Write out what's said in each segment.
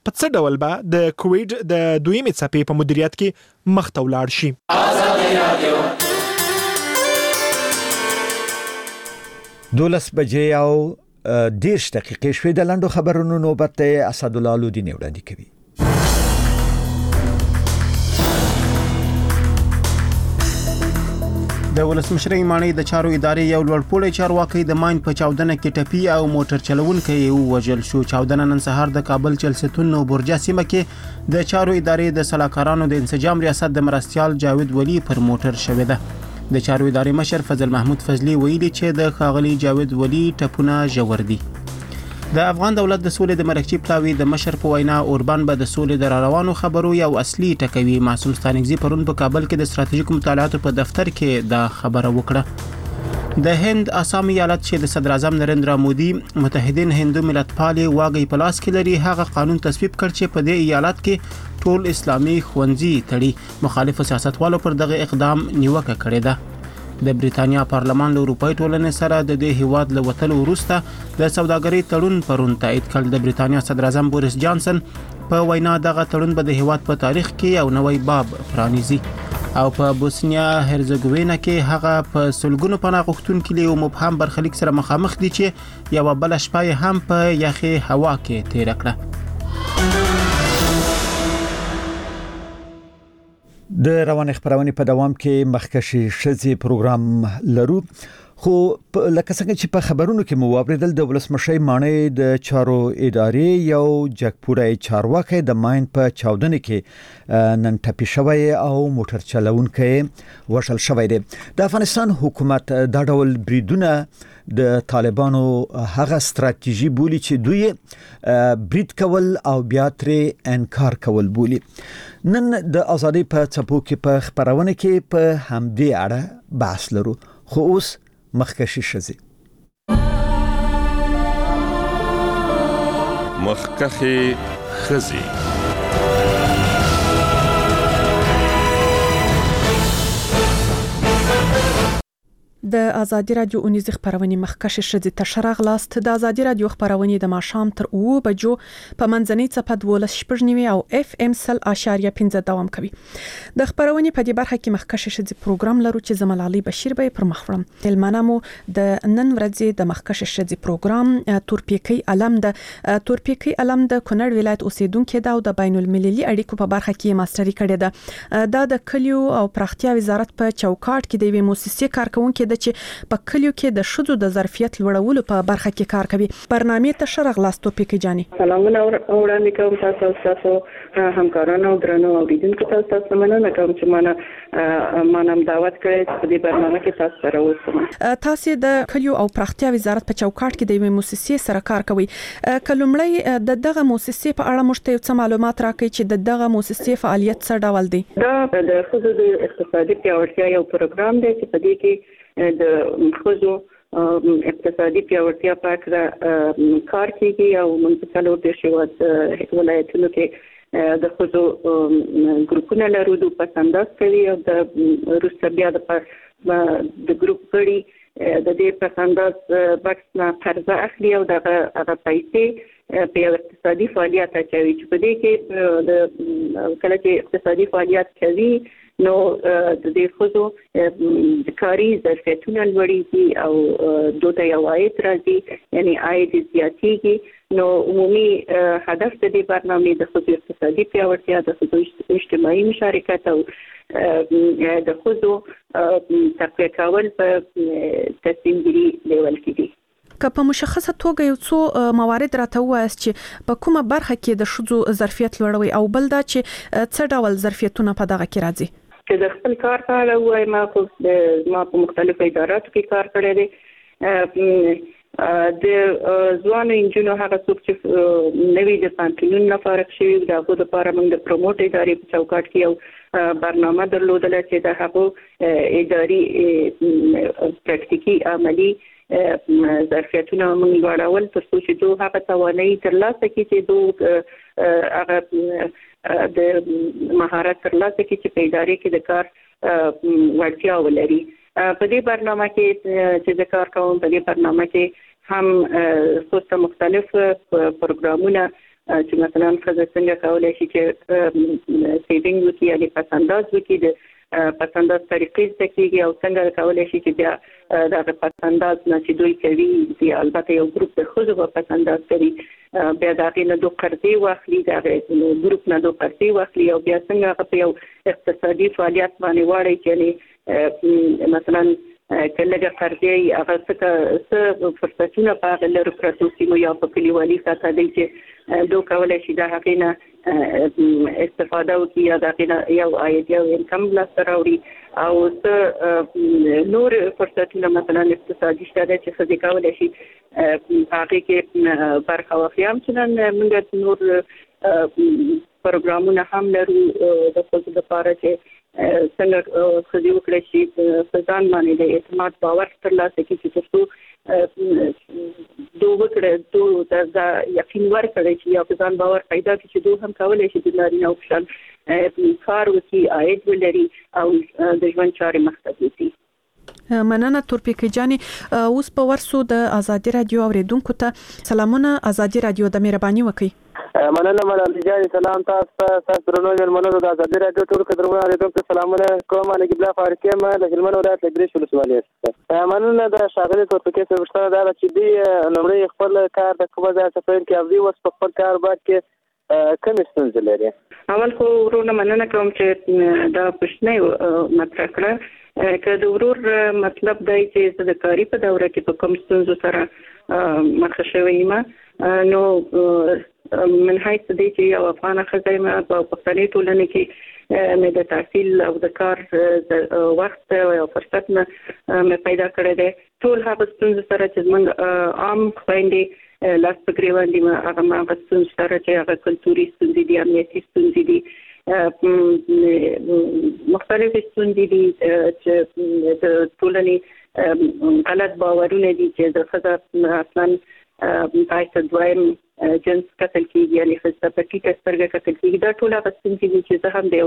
په څه ډول به د کووډ د دویمې څپې په مدیریت کې مخته ولاړ شي. دولس بجې او 10 دقیقې شوې د لاندو خبرونو نوبت اسدالله لودین وړاندې کوي. د ولسمشر ایمانی د چارو ادارې یو لوړپوړی چارواکي د ماین په چاودنه کې ټپي او موټر چلوونکی وژل شو. چاودنه نن سهار د کابل چلستون نو برجا سیمه کې د چارو ادارې د سلاکارانو د انسجام ریاست د مرستيال جاوید ولی پر موټر شوې ده. د چارو ادارې مشر فضل محمود فضلی ویلي چې د خاغلی جاوید ولی ټپونه ژور دي. د افغان دولت د سولې د مرکزي پلاوی د مشر په وینا اوربان به د سولې د روانو خبرو یو اصلي ټکوي. معصوم ستانکزی پرون په کابل کې د ستراتیژیک مطالعاتو په دفتر کې دا خبره وکړه. د هند آسام ایالت چې د صدر اعظم نریندرا مودي متحدین هندو ملتپالي واګي پلاس کې لري هغه قانون تصویب کړ چې په دې ایالت کې ټول اسلامي خوندزي تړي. مخالف سیاستوالو پر دغه اقدام نیوکه کړې ده. د بریتانیا پارلمان له اروپای ټولنې سره د دې هیواد له وتلو وروسته د سوداګرۍ تړون پرون تایید کړ. د بریتانیا صدر اعظم بوریس جانسن په وینا دغه تړون به د هیواد په تاریخ کې یو نوی باب پرانیزي. او په بوسنیا هرزګوینا کې هغه په سلګونو پناه غوښتونکو له مبهم برخلیک سره مخامخ دي چې یو بل شپه هم په یخي هوا کې تیر کړه. د روان خبرونه په دوام کې مخکشي شذي پروګرام لرو خو لکه څنګه چې په خبرونو کې مو واوریدل د ولسمشر مانی د چارو ادارې یو جګپوړی چارواکي د ماین په چاودنه کې نن ټپي شوی او موټر چلوونکی وشل شوی دی. د افغانستان حکومت دا ډول بریدونه د طالبانو هغه ستراتیژي بولی چې دوی برید کول او بیا ترې انکار کول بولی. نن د ازادي په څپو کې په خبرونه کې په همدې اړه بحث لرو خو اوس مخکشي شذي مخکخي خزي د ازادي رادیو اونیز خبرونه مخکش شدي تشرغ لاست د ازادي رادیو خبرونه د ماشام تر 9 بجو په منځنۍ صفه 12 او اف ام سل اشاریه 15 دوام کوي. د خبرونه په دې برخه کې مخکش شدي پروګرام لرو چې زمال علي بشیر به پر مخورم. تلمنامو د نن ورځې د مخکش شدي پروګرام تورپیکی علم د کونړ ولایت اوسیدونکو د بین المللي اړیکو په برخه کې ماستری کړی ده. دا د کلیو او پراختیا وزارت په چوکاټ کې د وی موسسې کارکونکو چې په کلیو کې د شذو د ظرفیت لوړولو په برخه کې کار کوي. برنامه تشرغ لاستو پکې جاني سلامونه وړاندې کوم تاسو همکارانو او درنو اوریدونکو تاسو مننه کوم چې مانم دعوت کړی په دې برنامه کې تاسو سره اوسم. تاسو د کلیو او پراختیا وزارت په چوکاټ کې د یوې مؤسسې سره کار کوي. کلمړی د دغه مؤسسې په اړه مشته څه معلومات راکړي چې د دغه مؤسسې فعالیت څه ډول دی؟ دا د خصوصي د اقتصادي پیاوړتیا یو پروګرام دی چې په دې کې د خصوصي اقتصادي پیاوړتیا په اړه کار کوي او منځکلو د شوات ولایتونو کې د خصوصي ګروپونه لرو د پسنداز کوي او د روسیا بیا د ګروپ غړي د دې پسنداز بکس نه قرضه اخلي او د پیسې په اقتصادي فعالیت اچوي چې په دې کې د کله چې اقتصادي فعالیت کوي نو د دې خصوصو د کاری ظرفیتونه لوړیږي او دوی یو عاید راځي یعنی عاید زیاتېږي. نو عمومي هدف د دې برنامې د خصوصي اقتصادي پیاوړتیا د خصوصي اجتماعي مشارکت او د خصوصو تقویه کول په تصمیمګیري لیول کې دي. که په مشخصه توګه یو څو موارد راته وایي چې په کومه برخه کې د شذو ظرفیت لوړوي او بل دا چې څه ډول ظرفیتونه په دغه کې راځي؟ چې د خپل کار کاله وای ما په مختلفو اداراتو کې کار کړی دی. د ځوانو انجونو هغه څوک چې نوې د پانتونونو نه فارغ شوي دغه لپاره موږ د پروموټ ادارې په چوکاټ کې یو برنامه درلودله چې د هغو اداري پریکټیکي عملی ظرفیتونه موږ لوړول ترڅو چې دوی هغه توانایي ترلاسه کړي چې دوی هغه د مهارت ترلاسه کړي چې په ادارې کې د کار وړتیا ولري. په دې برنامه کې چې د کار کوم په دې برنامه کې هم څو مختلف پروګرامونه چې مثلا خزه څنګه کولای شي چې سیوینګ وکړي یا پسنداز وکړي د پسنداز طریقې ځکه او څنګه کولای شي چې بیا د پسنداز نه چې دوی کوي دی البته یو ګروپ د خزه په پسنداز کوي بیا دا غي نه دوه قرضې واخلي دا ګروپ نه دوه قرضې واخلي او بیا څنګه په یو اقتصادي فعالیت باندې واړي چې مثلا کله قرضې هغه څه فرصتونه په غلرو پروتو سیمو یا په کلیوالي ساته دي چې دوی کولای شي دا حقینه استفاده وکړي یا دا یو عاید یو انکم لاسته راوړي او څه نور فرصتونه مثلا اقتصادي شته چې خځې کولای شي هغه کې برخه واخلي هم چې موږ نور پروګرامونه هم لرو د خپل لپاره چې څنګه خځې وکړي چې ځان باندې د اعتماد باور ترلاسه کړي چې تاسو دوه وکړه دا یقین ورکړي چې یو ځان باور پیدا کړي چې دوه هم کولای شي د نارینه او ښځو کار وکړي عاید ولري او د ژوند چارې مخته وړي. مننه تورپیکي جاني. اوس په ورسو د ازادي رادیو اوریدونکو ته سلامونه. ازادي رادیو د مهرباني وکړي. مننه ملال جاني. سلام تاسو درنو ملمنو د ازادي رادیو ټول قدرمنو اوریدونکو ته سلامونه کوم. انا قبله فارکه ما د هلمند ولایت لګریش ولسوالۍ. مننه د شاغلي تورپیکي سربشتنه دا چې دی لمړی خپل کار د کومه ځای څخه پیل کې او وس په خپل کار باندې کوم ستونزې لري. اول خو ورونه مننه کوم چې دا پښتنه مطرح کړه که د ورور مطلب دی چې د کاری په دوره کې په کوم ستونزو سره مخ شوی ما نو من حیث دی چې یو افغان خزایمه په پښتني ټولنه کې مې د تحصیل او د کار وخت او فرصت نه مې پیدا کړی دی. ټول هغه ستونزې سره چې موږ عام خويندې لاس پکې باندې هغه ستونزې سره چې هغه کلتوري ستونزې دي امنیتي ستونزې دي مختلف ستونزې دي چې د ټولنې غلط باورونه دي چې د خزه اصلا پایته دویم جنس قتل کیږي یعنی خزه په کې سترګه قتل کیږي دا ټول هغه ستونزې دي چې زه هم د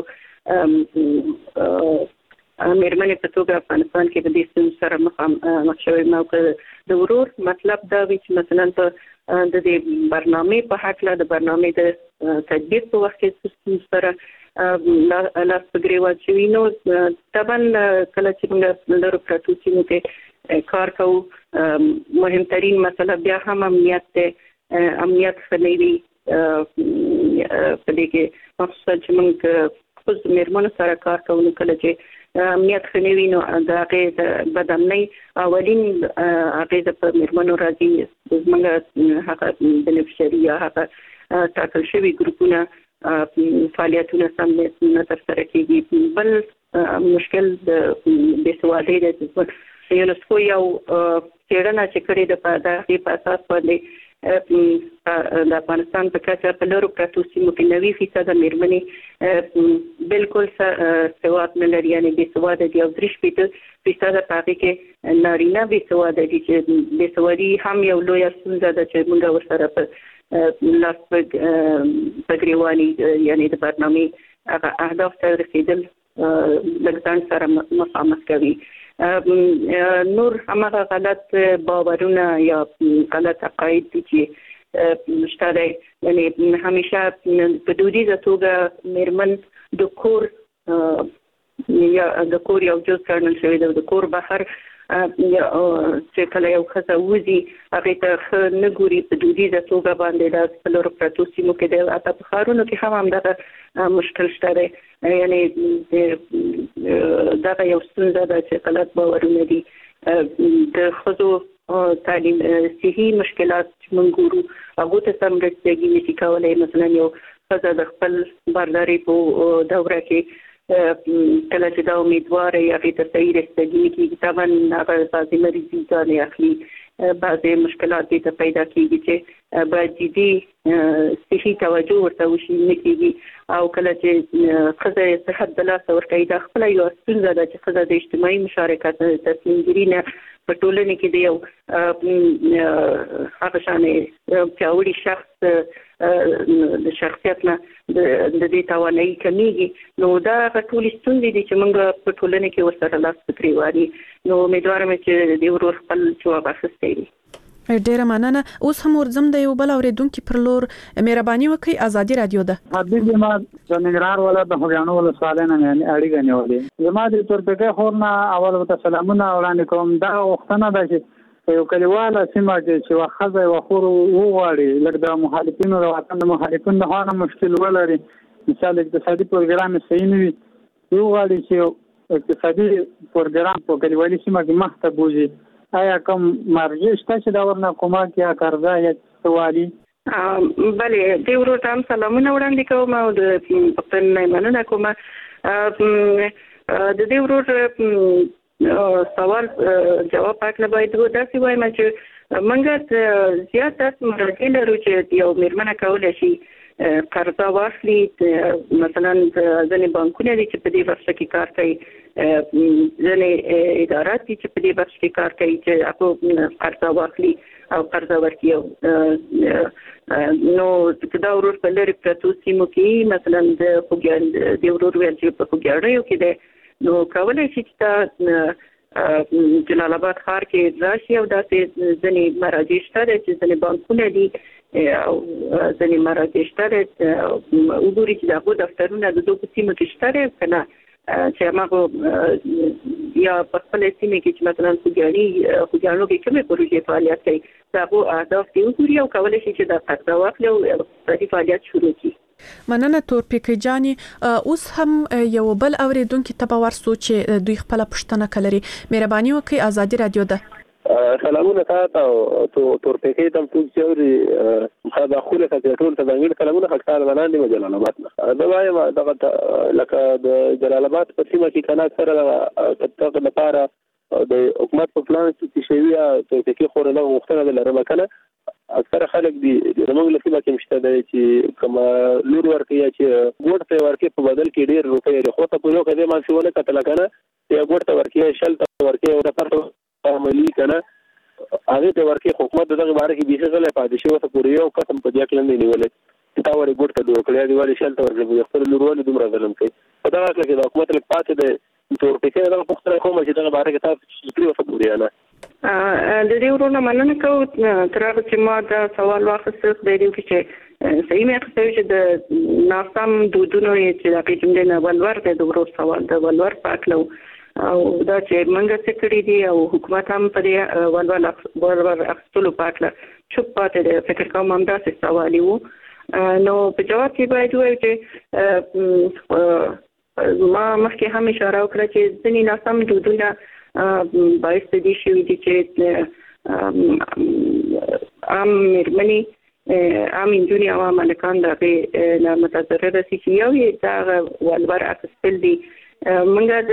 مېرمنې په توګه افغانستان کې د دې ستونزو سره مخ شوی ما د ورور مطلب دا وی چې مثلا په د دې برنامه په حق له د برنامه د تدبیر په وخت کې ستونزو سره لاس پګریوال شوی نو طبعا کله چې موږ لرو پروتو سیمو کې کار کوو مهمترین مسله بیا هم امنیت خنوي په دې کې مخصوصا چې موږ خپل مېرمنو سره کار کوو کله چې امنیت خنوي نو دا غي د بدامنۍ اولین هغه د مېرمنو راځي زموږ هغه بنفشري یا هغه تاکل شوی ګروپونه فعالیتونه سم نه ترسره کیږي. بل مشکل د بېسوادۍ د یونسکو یو څېړنه چې کړې ده په دغه اساس باندې د افغانستان په کچه په لرو پروتو سیمو کې 90% مېرمنې بالکل سواد نه لري یعنی بېسواده دي او 3% پاتې کې نارینه بېسواده دي چې بېسوادي هم یو لوی ستونزه ده چې موږ ورسره په لاس پګریوالي یعنی د برنامه هغه اهداف ته رسیدل لږ سره مخامخ کوي. نور هغه غلط باورونه یا غلط عقاید دي چې شته یعنی همیشه په دودیزه توګه مېرمن د کور یو جز ګڼل شوی دی. د کور بهر چې کله یو ښځه وځي هغې ته ښه نه ګوري په دودیزه توګه باندې د خپلو پروتو سیمو کې دی حتی په ښارونو کې هم همدغه مشکل شته دی یعنی دغه یو ستونزه ده چې غلط باورونه دي. د ښځو تعلیم صحي مشکلات چې موږ ګورو هغو ته سم رسېږي نشي کولی. مثلا یو ښځه د خپل بارداري په دوره کې کله چې دا امیدواره یا هغې ته صحیح رسېدګي نه کېږي طبعا هغه بعضې مریضي ځانې اخلي بعضې مشکلات دې ته پیدا کېږي چې باید جدي صحي توجه ورته وشي نه کېږي او کله چې ښځه صحت د لاسه ورکوي دا خپله یوه ستونزه ده چې ښځه د اجتماعي مشارکت تصمیمګیري نه په ټولنه کې د یو هغه شانې پیاوړي شخص د شخصیت نه د دې توانایي کمیږي. نو دا ټولې ستونزې دي چې موږ په ټولنه کې ورسره لاس پکې واري. نو امیدوارم چې د ورور خپل جواب اخیستی وي. ډیره مننه. اوس هم ورزم د یو بل اوریدونکو پر لور مهرباني وکړئ. ازادي رادیو ده. حبیب ما د ننګرهار ولایت د خوګیانو ولسوالۍ نه اړیکه نیولې. زما د تورپیکې خورنا اول ته سلامونه وړاندې کوم. دا وختونه ده چې یو کلیواله سیمه چې واخذ او خور وغواړي لکه د مخالفینو د وطن د مخالفینو د هغه مشکل ولري. مثال اقتصادي پروګرام صحیح نه وي، یو غواړي چې اقتصادي پروګرام په کلیوالي سیمه کې مخته بوزي. آیا کوم مرجع شته چې دا ورنه کومک یا قرضه یا سوالي؟ بله، د ورو تام سلامونه وړاندې کوم او د پښتون نه مننه کوم. د دې ورو سوال جواب پاکله باید داسې وایم چې موږ زیاتره مرجع لرو چې یو میرمنه کولای شي قرضه واخلي. مثلا ځینې بانکونه دي چې په دې بخش کې کار کوي، ځینې ادارات دي چې په دې بخش کې کار کوي چې هغه قرضه واخلي او قرضه ورکړي. نو دا ورور په لري پروتو سیمو کې مثلا د خوګیان د ورور ویل چې په خوګیاړیو کې ده، نو کولای شي چې جلال آباد ښار کې راشي او داسې ځینې مراجع شته چې ځینې بانکونه دي او ځینې مراجع شته وګوري چې دغه دفترونه د دوه سیمو کې شته کنه چې هغه یا په خپل سیمه کې چې مثلا خوګیانو کې کومه پروژې فعالیت کوي دغه اهداف دی وګوري او کولای شي چې د قرضه واخلي او اقتصادي فعالیت شروع کړي. مننه تورپیکې جاني. اوس هم یو بل اوریدونکو ته باور سو چې دوی خپل پښتنه کلري. مهرباني وکړئ. ازادي رادیو ده. سلامونه تاسو ته تورپیکې تم ټول چې دا خوله کې ټول ته باندې سلامونه خاطر ولاندې جلال آباد نه دا وایم دغه لکه د جلال آباد په سیمه کې کنه سره تطبیق لپاره د حکومت په پلان کې شوی تورپیکې خور له وختونه د لرمه کنه اکثر خلک دي زموږ لپاره کې مشته دی چې کوم لور ورکړي چې ګوډ ته ورکړي په بدل کې ډیر روپۍ لري خو ته په یو کده مانسونه کتل کنه چې ګوډ ته ورکړي شل ته ورکړي او د پرته عملی کنه هغه ته ورکړي حکومت دغه باره کې بیخي غلې پاتې شو ته پورې یو قسم په ځکه لندې نیولې تا ورې ګوډ ته دوه کړی دی والی شل ته ورکړي خپل لورونه دومره ظلم کوي په دا کې د حکومت لپاره پاتې دی تورپیکې دغه پښتنه کوم چې دغه باره کې تاسو فکر وکړئ نه د دې ورونه مننه کوم. تر هغه چې ما دا سوال واخیست د دې چې صحیح مې اخیستل چې د ناسم دودونو چې د جملې نه ولور د ورور سوال د ولور پاکلو او دا چې منګه څه کړی دی او حکومت هم په دې ولور اخیستلو پاکله چوپ پاتې دی. فکر کوم هم دا څه سوال وو. نو په جواب کې باید وایي چې ما مخکې هم اشاره وکړه چې ځینې ناسم دودونه باعث دي شوی دي چې عام مرمنی عام انجونی او ملکان دغه متضرر شي یو دا ولور اخیستل دي. موږ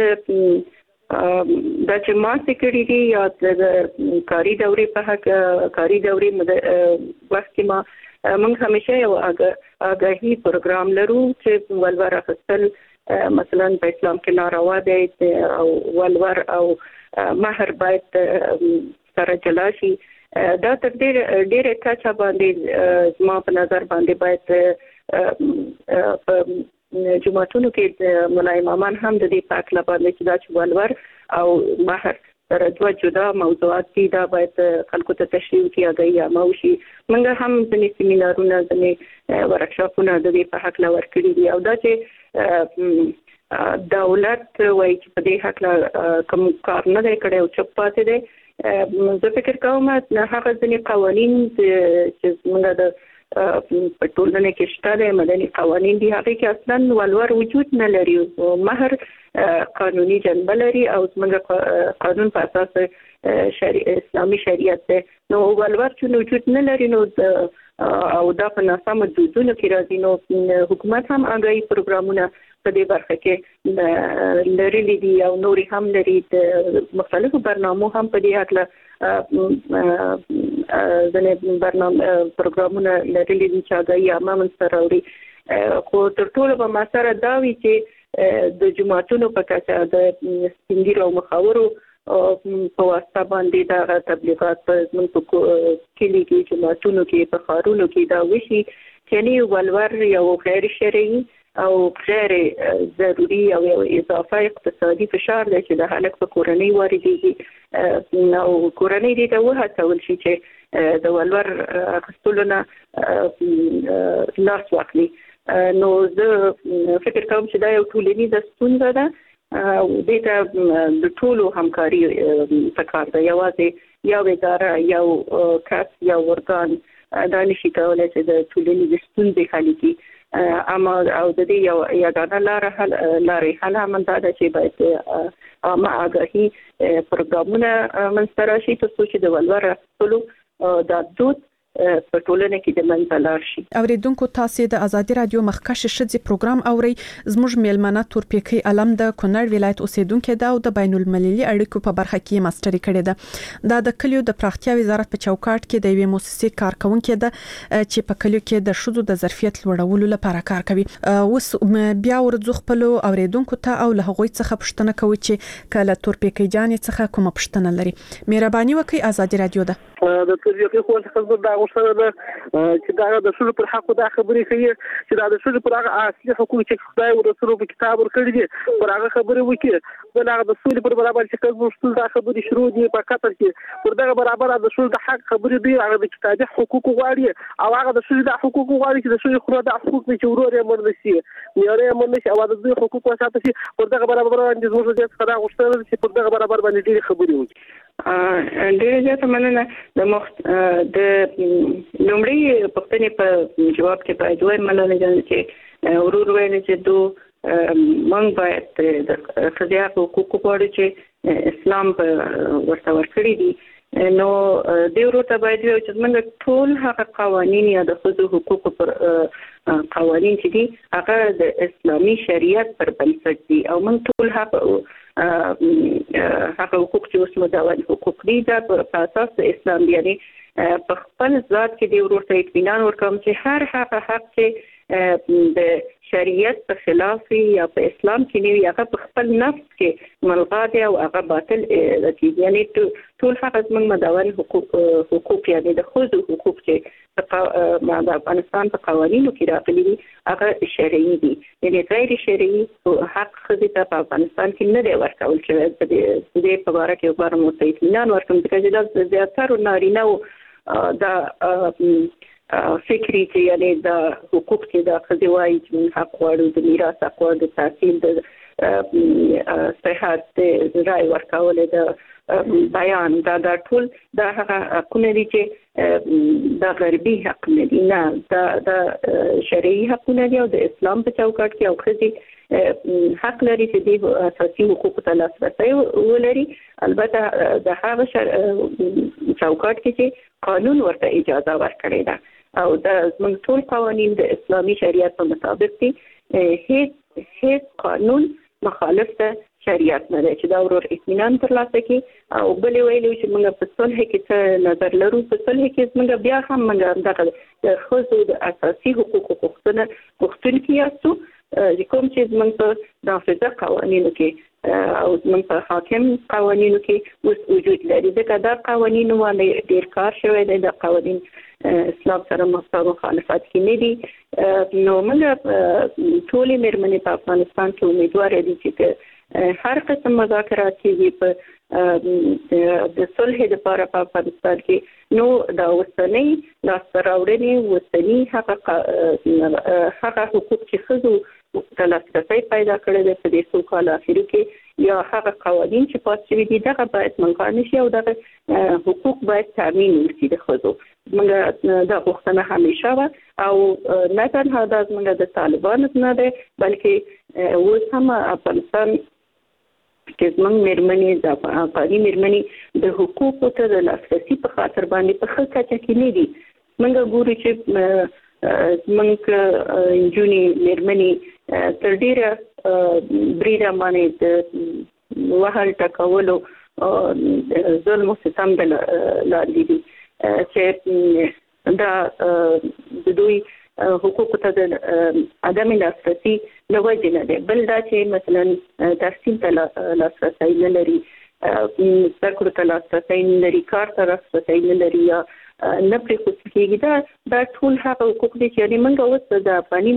د چې ما سکري دي یا د کاری دورې په حق کاری دورې وخت کې ما موږ همیشه یو آگاهی پروګرام لرو چې ولور اخیستل مثلا په اسلام کې ناروا دی او ولور او مہر باید سره جلا شي. دا تر ډېر کچا باندې ما په نظر باندې باید په جمعتونو کې مولای امامان هم د دې پاک لپاره چې دا چې ولور او مہر سره دوه جدا موضوعات دي دا باید خلکو ته تشریح کړي آگاهی عامه وشي. موږ هم ځینې سیمینارونه ځینې ورکشاپونه د دې په حق لور کړي دي او دا چې دولت وایي چې په دې حق کوم کار نه دی کړی او چوپ پاتې دی. زه فکر کوم هغه ځینې قوانین چې موږ د په ټولنه کې شته د مدني قوانین دي هغه کې اصلا ولور وجود نه لري. مہر قانوني جنبه لري او موږ قانون په اساس اسلامي شریعت دی. نو ولور چې وجود نه لري نو او دا په ناسم دودونو کې راځي نو حکومت هم آگاهي پروګرامونه په دې برخه کې لري دي او نوري هم لري د مختلفو برنامو هم په دې اړه ځنې برنامه پروګرامونه لري چې آگاهي عامه منځته خو تر ټولو به ما سره دا وي چې د جماعتونو په کچه د سپینګیرو او مخاورو په واسطه باندې دا تبلیغات په کلی کې جماعتونو کې په ښارونو کې دا وشي چې ولور یو غیر شرعي او غیر ضروري او اضافه اقتصادي فشار دی چې د هلک په کورنۍ واردېږي او کورنۍ دې ته وهڅول شي چې د ولور اخیستلو نه لاس واخلي. نو زه فکر کوم چې دا یو ټولنیزه ستونزه ده او دې ته د ټولو همکاري پکار ده. یوازې یو اداره یو کس یو ورګان دا نشي کولای چې د ټولنیزې ستونزې حل کړي. اما او د دې یو یاګانه لارې حل همدا ده چې باید عامه آګاهي پروګرامونه منځته راشي ترڅو چې د ولور اخیستلو دا دود په ټولنه کې د منځ لار شي. اوریدونکو تاسو د ازادي رادیو مخکش شذې پروګرام اوري. زموږ میلمنه تورپیکی علم د کونړ ولایت اوسیدونکو ده او د بین المللي اړیکو په برخه کې ماستری کړې ده. دا د کلیو د پراختیا وزارت په چوکاټ کې د یوې مؤسسې کارکونکو ده چې په کلیو کې د شذو د ظرفیت لوړولو لپاره کار کوي. اوس بیا ورځو خپل اوریدونکو ته او له هغوی څخه پوښتنه کوي چې کله تورپیکی جانې څخه کومه پوښتنه لري. مهرباني وکړئ ازادي رادیو ده. د تورپیکی خو څه دا غوښتنه ده چې دا د شذو پر حق دا خبرې کوي چې دا د شذو پر هغه اصلي حقوق چې خدای ورسره په کتاب ورکړي دي پر هغه خبرې وکړي. دا د سولې پر برابر چې کوم دا خبرې شروع دي په قطر کې پر دغه برابر د شذو د حق خبرې دي هغه د کتابي حقوق غواړي او هغه د شذو د حقوق غواړي چې د شذو خو د حقوق چې ورور یې مرنسي میاره مرنسي او د دوی حقوق وساته شي پر دغه برابر باندې زموږ د څخه دا غوښتنه چې پر دغه برابر باندې ډېری خبرې وکړي. ډېر زیاته مننه. د لومړی پوښتنې په جواب کې باید وایم مننه چې ورور ویل چې موږ باید د ښځو حقوق غواړو چې اسلام ورته ورکړي دي. نو د ورته باید چې موږ ټول هغه قوانین یا د ښځو حقوق پر قوانین چې دي هغه د اسلامي شریعت پر بنسټ دي او موږ ټول هغه حقوق چې اوس مدون حقوق دي دا پر اساس د اسلام دی. یعنی په خپل ذات کې د ورته اطمینان ورکوم چې هر هغه حق چې د شریعت په خلاف یا په اسلام کې نه وي هغه په خپل نفس کې ملغا دي او هغه باطل دي. یعنی ټول هغه زموږ مدون حقوق یعنی د ښځو حقوق چې د افغانستان په قوانینو کې راغلي دي هغه شرعي دي. یعنی غیر شرعي حق ښځې ته په افغانستان کې نه دی ورکول شوی. د دې په اړه کې غواړم ورته اطمینان ورکړم چې دا زیاتره نارینه دا فکری چې یعنی د حقوق کې د ښځې وایي چې حق غواړو د میراث حق غواړو د تحصیل د صحت د رای ورکول د بیان دا ټول دا هغه حقونه دي چې د غربي حق نه دي. نه د شرعي حقونه دي او د اسلام په چوکاټ کې او ښځې حق لري چې د اساسي حقوقو ته لاسرسی ولري. البته د هغه چوکاټ کې چې قانون ورته اجازه ورکړي ده او د زموږ ټول قوانین د اسلامي شریعت په مطابق دي. هیڅ قانون مخالف د شریعت نه دی چې دا ورور اطمینان ترلاسه کړي. او بل ویلو چې موږ په صلح کې څه نظر لرو. په صلح کې موږ بیا هم موږ د ښځو د اساسي حقوقو غوښتونکي یاستو کوم چې موږ په نافذه قوانینو کې او موږ په حاکم قوانینو کې اوس وجود لري. ځکه دا قوانین باندې ډېر کار شوی دی. دا قوانین اسلام سره مخالفت کې نه دي. نو موږ ټولې مېرمنې په افغانستان کې امیدواره دي چې هر قسم مذاکرات کېږي په د صلح لپاره په افغانستان کې نو دا اوسنۍ لاسته راوړنې اوسني هغه حقوق چې ښځو ته لاسرسی پیدا کړی دی په دې څو کالو اخرو کې یا هغه قوانین چې پاس شوي دي دغه باید ملغا نشي او دغه حقوق باید تامین وشي د ښځو. موږ دا غوښتنه همیشه وه او نه تنها دا زموږ د طالبانو نه دی بلکې اوس هم افغانستان کې زموږ مېرمنې د افغاني مېرمنې د حقوقو ته د لاسرسي په خاطر باندې په ښه کچه کې نه دي. موږ ګورو چې زموږ نجونې مېرمنې تر ډېره بریده باندې د وهل ټکولو ظلم او ستم لاندې دي چې دا د دوی حقوق ته د عدم لاسرسي له وجې نه دی. بل دا چې مثلا تحصیل ته لاسرسی نه لري، زده کړو ته لاسرسی نه لري، کار ته لاسرسی نه لري یا نه پرې کېږي دا ټول هغه حقوق دي چې یعنی موږ اوس د افغاني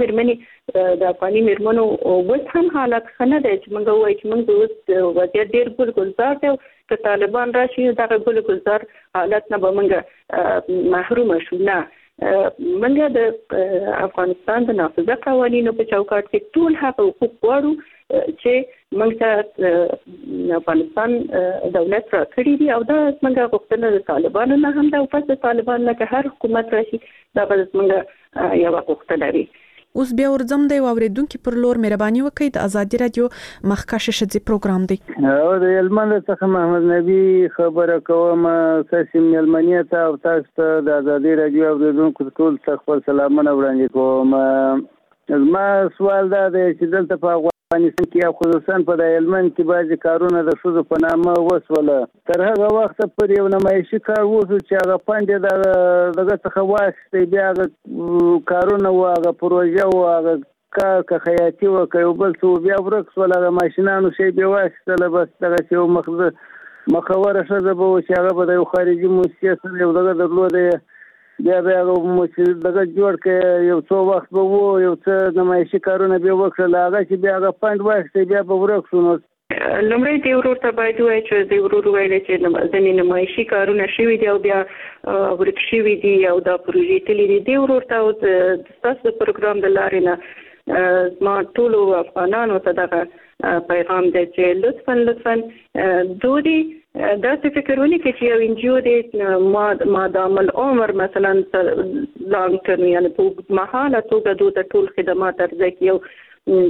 مېرمنو اوس هم حالت خنه دی چې موږ وایو چې موږ اوس وضعیت ډېر ګلزار دی که طالبان راشي دغه ګلزار حالت نه به موږ محروم شو نه موږ د افغانستان د نافذه قوانینو په چوکاټ کې ټول هغه حقوق غواړو چې موږ ته افغانستان دولت راکړي دي او دا موږ غوښتنه د طالبانو نه هم د پس د طالبان نه که هر حکومت راشي دا به موږ یو غوښتنه لري. اوس بیا ورځم دی اوریدونکو پر لور مهرباني وکړئ د ازادي رادیو مخکښ شذې پروګرام دی. او د هلمند څخه محمد نبی خبره کوم تاسو ملمنیه ته او تاسو ته د ازادي رادیو اوریدونکو ټول څخه خپل سلامونه وړاندې کوم. ما سوال دا دی چې دلته په افغانستان کې خصوصا په د هلمند کې بعضي کارونه د ښځو په نامه وسوله تر هغه وخته پورې یو نمایشي کار وشو چې هغه پنډې دغه څخه واخیستی بیا هغه کارونه و هغه پروژه و هغه کار که خیاطي و که یو بل څه بیا ورک شول هغه ماشینانو شی بیا واخیستله بس دغسې یو مخوره ښځه به و چې هغه به د یو خارجي موسسې سره یو دغه درلوده بیا هغه دغه جوړ کړه یو څو وخت به و یو څه نمایشي کارونه بیا وکړل هغه چې بیا هغه پنډ واخیستی بیا به ورک شو. نو لومړی دې ورور ته باید ووایي چې دې ورور وویلی چې ځینې نمایشي کارونه شوي دي او بیا ورک شوي دي او دا پروژې تللي دي. دې ورور ته ستاسو د پروګرام د لارې نه زما ټولو افغانانو ته دغه پیغام دی چې لطفا دوی داسې فکرونه کوي چې یو انجیو دی مادام العمر مثلا لانګ ټرم یعنی په اوږدمهاله توګه دوی ته ټول خدمات عرضه کوي او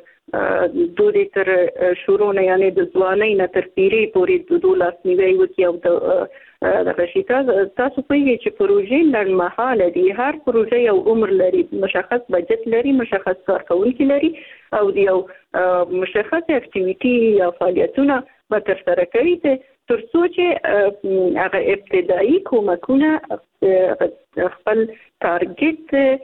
دوی تر شروع نه یعنی د ځوانۍ نه تر پیرۍ پورې دوی لاسنیوی وکړي او دغه شي تاسو پوهیږئ چې پروژې لنډمهاله دي. هر پروژه یو عمر لري مشخص بجټ لري مشخص کارکونکي لري او یو مشخص اکټیویټي یا فعالیتونه به ترسره کوي تر څو چې هغه ابتدایي کومکونه خپل ټارګټ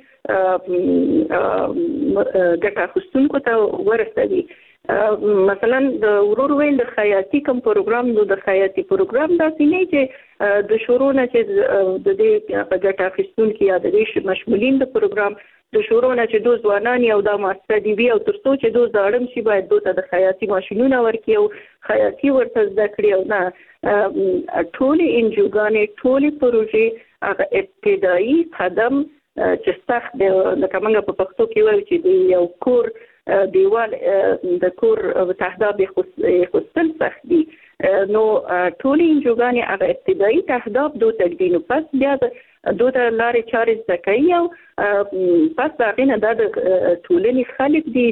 ګټه اخیستونکو ته ورسوي. مثلا د ورور ویل د خیاطي کوم پروګرام نو د خیاطي پروګرام داسې نه چې د شروع نه چې د دې په ګټه اخیستونکو یا د دې مشمولین د پروګرام د شروع نه چې دوه ځوانان یو د ماستر دی وی او تر څو چې دوه ځاړم شي باید دوی ته د خیاطي ماشینونه ورکړي او خیاطي ورته زده کړي او نه ټولې انجوګانې ټولې پروژې هغه ابتدایي قدم چې سخت دی لکه موږ په پښتو کې وایو چې د یو کور دیوال د کور تهداب خستل سخت دي نو ټولې انجوګانې هغه ابتدایي تهداب دوی تږدي نو پس بیا دوی ته لارې چارې زده کوي او پس د هغې نه دا د ټولنې خلک دي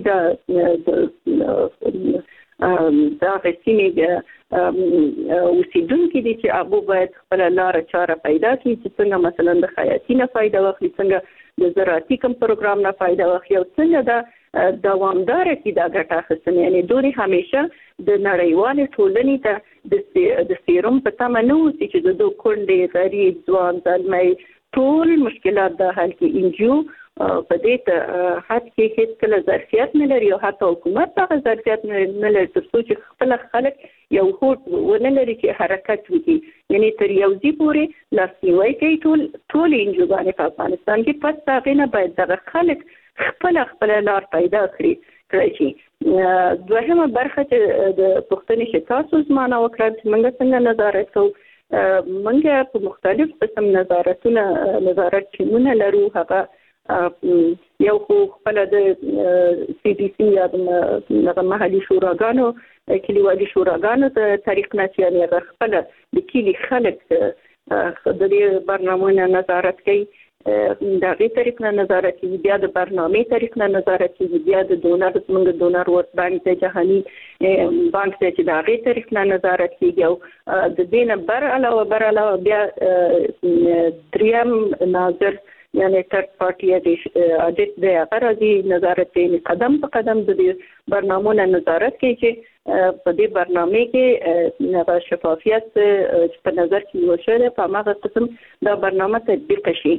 د هغې سیمې اوسیدونکي دي چې هغوی باید خپله لاره چاره پیدا کړي چې څنګه مثلا د خیاطي نه فایده واخلي څنګه د زراعتي کوم پروګرام نه فایده واخلي او څنګه دا دوامداره کړي دا ګټه اخیستنه یعنې دوی همیشه د نړیوالې ټولنې ته د سیروم په تمه نه اوسي چې د دوی کونډې غریب ځوان زلمی ټول مشکلات د حل کې انجیو په دې ته حد کې هیڅ کله ظرفیت نه لري او حتی حکومت هغه ظرفیت نه لري تر څو چې خپل خلک یو هوډ ونه لري چې حرکت وکړي یعنی تر یو ځای پورې لاسنیوی کوي ټول انجوګانې په افغانستان کې پس هغې نه باید دغه خلک خپل لار پیدا کړی شي. دوهمه برخه چې د پوښتنې چې تاسو زمانه وکړه چې موږ څنګه نظارت کوو موږ په مختلف قسم نظارت ټیمونه لرو هغه یو خو خپل د سی ډي سی یا د محلي شوراګانو کلیوالي شوراګانو ته طریق نه چې یعنې خپل د کلي خلک د دې برنامو نه نظارت کوي د هغې طریق نه نظارت کوي بیا د برنامې طریق نه نظارت کوي بیا د ډونر زموږ ډونر ورلډ بانک دی جهاني بانک دی چې د هغې طریق نه نظارت کیږي او د دې نه بر علاوه بیا دریم ناظر یعنی تھرد پارٹی اډیټ دی هغه راځي نظارت کوي قدم په قدم د دې برنامو نه نظارت کوي چې په دې برنامې کې شفافیت په نظر کې نیول شوی دی په هماغه قسم دا برنامه تطبیق شي.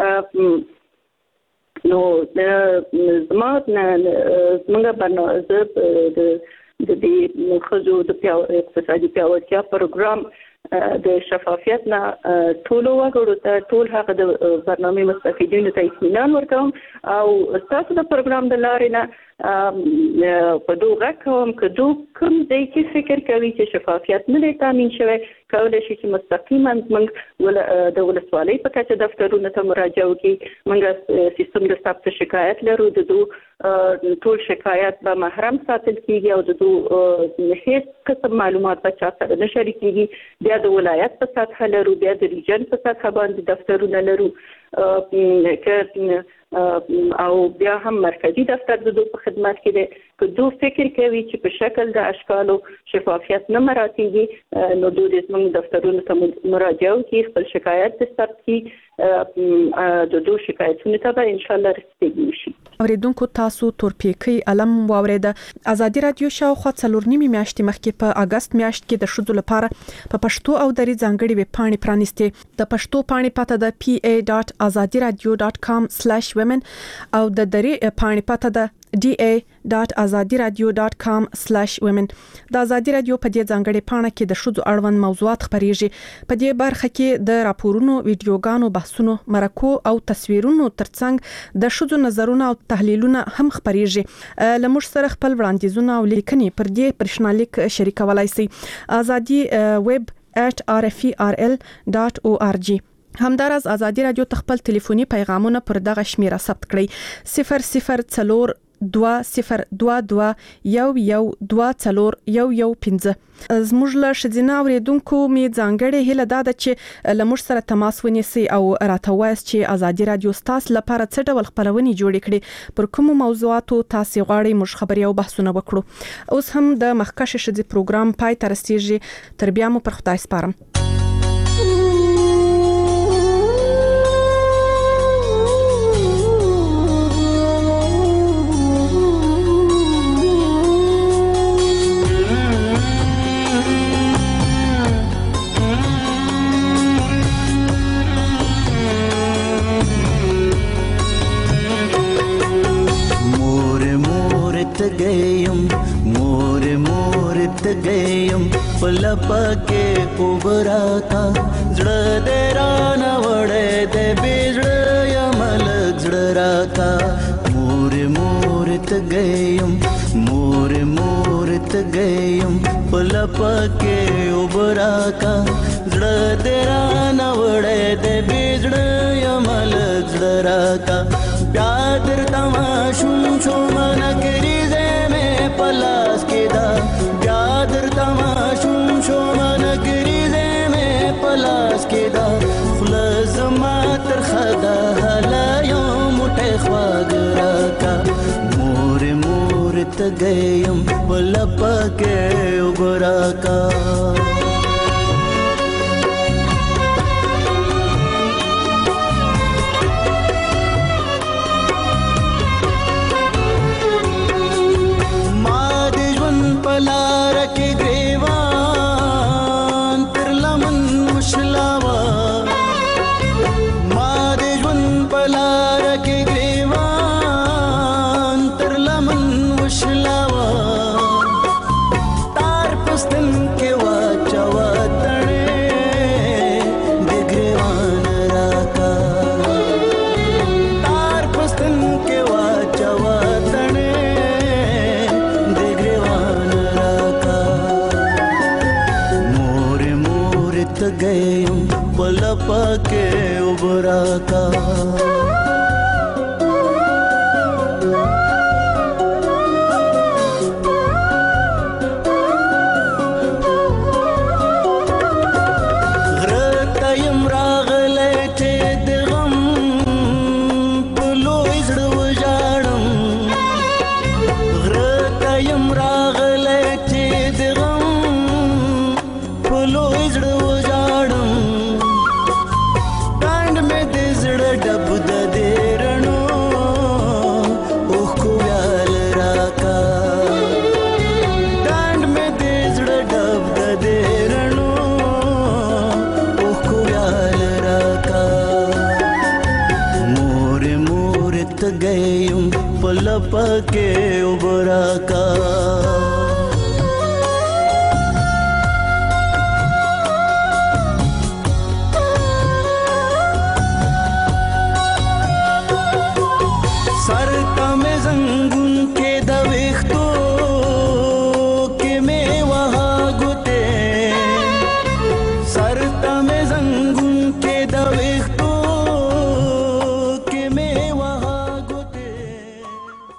نو زموږ برنامه د دې ښځو د اقتصادي پیاوړتیا پروګرام د شفافیت نه ټول وګړو ته ټول هغه د برنامه مستفیدینو ته اطمینان ورکوم او تاسو د پروګرام د لارې نه په دوه کوم کوم ځای کې فکر کوي چې شفافیت نه تامین شوی کولای شي چې مستقیما موږ د ولسوالۍ په کچه دفترونو ته مراجعه وکړي. موږ سیستم د ثبت شکایت لرو، د ټول شکایت به محرم ساتل کیږي او د هیڅ قسم معلومات به چا سره نه شریکيږي. بیا د ولایت په سطح لرو، بیا د ریجن په سطح باندې دفترونه لرو او بیا هم مرکزی دفتر د دوه په خدمت کې دی. که دوه فکر کوي چې په شکل د اشکالو شفافیت نه مراتیږي نو دوی د زموږ دفترونو ته مراجعه وکړي، خپل شکایت د ثبت کړي، د دوه شکایتونو ته به ان شاء الله رسیدګي وشي. اوریدونکو تاسو تورپیکۍ علم واوریده. ازادي رادیو شاوخوا 4 میاشتې مخکې په اگست میاشت کې د شذو لپاره په پښتو او دري ځانګړي ویب پاڼې پرانیستې. د پښتو پاڼې پته د pa.azadiradio.com/women او د دري پاڼې پته د da.azadiradio.com/women. د ازادي رادیو په دې ځانګړي پاڼه کې د شذو اړوند موضوعات خبريږي. په دې برخه کې د راپورونو، ویډیوګانو، بحثونو، مرکو او تصویرونو ترڅنګ د شذو نظرونه او تحلیلونه هم خبريږي. لمر سره خپل وړاندیزونه او لیکنې پر دې پرشنالیک شریکولای شي. ازادي web@rferl.org. همدارس ازادي رادیو تخپل ټلیفوني پیغامونه پر دغه شمیره ثبت کړئ: 00202211241115. زموږ له شذینه اوریدونکو می ځانګړي هله ده چې لمر سره تماس ونیسي او راته وایي چې ازادي رادیو ستاسو لپاره څه ډول خبرونه جوړ کړي، پر کوم موضوعاتو تاسو غواړئ موږ خبري او بحثونه وکړو. اوس هم د مخکښ شذې پروګرام پای ته رسیږي. تر بیا مو پر خدای سپارم. गयम पलपके उबराता जड़ देरा न वड़े दे बिजड़ यमलक जड़राता मोरे मोरत गयम पलपके उबराता जड़ देरा न वड़े दे बिजड़ यमलक जड़राता प्यादर तमाशुम छोमन करी जे में पलास के दा प्यादर तमाशुम छोमन करी जे में पलास के दा खुलज मातर खदा हला यौम उठे ख्वागरा का मोरे मोरत गयम पलपा के उबरा का पके उबरा का घरतयम रागले थे दगम पुलो इजड़ वजाड़म घरतयम रागले थे दगम पुलो इजड़ वजाड़म डब द देरणो ओह को व्याल राका डांड में देजड़ डब द देरणो ओह को व्याल राका मोरे मोरत गयम पलप के उबरा का